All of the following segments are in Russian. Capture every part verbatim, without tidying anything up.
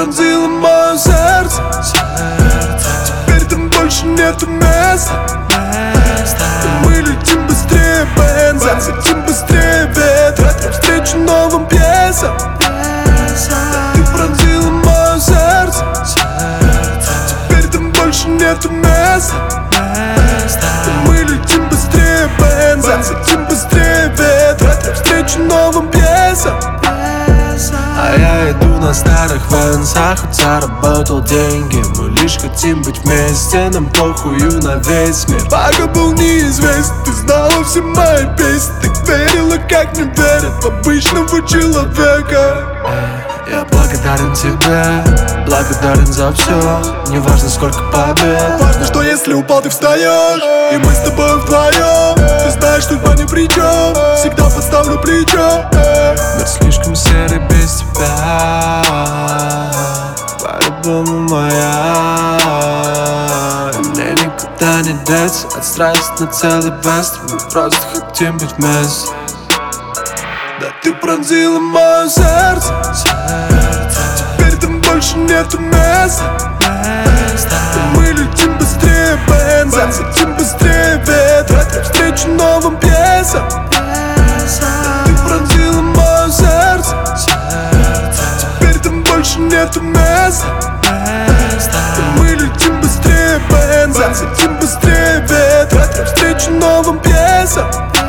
пронзила мое сердце. Теперь там больше нету места. И мы летим быстрее бенза, летим быстрее ветра, навстречу новым пьесам. Ты пронзила мое сердце. Теперь там больше нету места. И мы летим быстрее бенза, летим быстрее ветра, навстречу новым пьесам. А я иду на старых венцах, хоть заработал деньги. Мы лишь хотим быть вместе, нам похую на весь мир. Пока был неизвестен, ты знала все мои песни. Ты верила, как не верят в обычного человека. Я благодарен тебе, благодарен за все. Не важно, сколько побед, важно, что если упал, ты встаешь. И мы с тобой вдвоем. Ты знаешь, судьба ни при чем, всегда подставлю плечо. Мир слишком серый без тебя, по-любому моя. Мне никуда не деться от страсти на целый бест. Мы просто хотим быть вместе. Да ты пронзила мое сердце. Теперь там больше нету места. И мы летим быстрее бенза, летим быстрее ветра, навстречу новым пьесам. Да ты пронзила мое сердце. Теперь там больше нету места. И мы летим быстрее бенза, летим быстрее ветра, навстречу новым пьесам.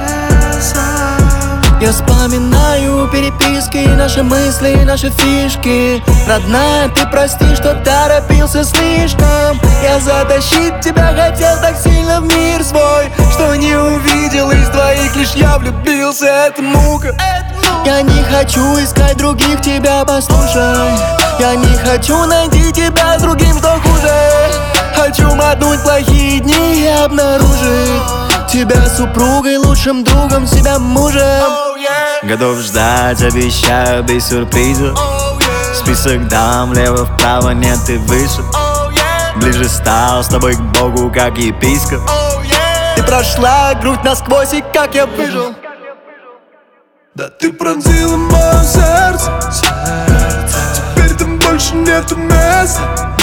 Я вспоминаю переписки, наши мысли, наши фишки. Родная, ты прости, что торопился слишком. Я затащить тебя хотел так сильно в мир свой, что не увидел из двоих, лишь я влюбился. Это мука. Я не хочу искать других, тебя послушай. Я не хочу найти тебя с другим, что хуже. Хочу мотнуть плохие дни и обнаружить тебя супругой, лучшим другом, себя мужем. oh, yeah. Готов ждать, обещаю, без сюрпризов. oh, yeah. Список дам, влево-вправо, нет, ты выше. oh, yeah. Ближе стал с тобой к Богу, как епископ. oh, yeah. Ты прошла грудь насквозь, и как я выжил. Да ты пронзила мое сердце. Теперь там больше нету места.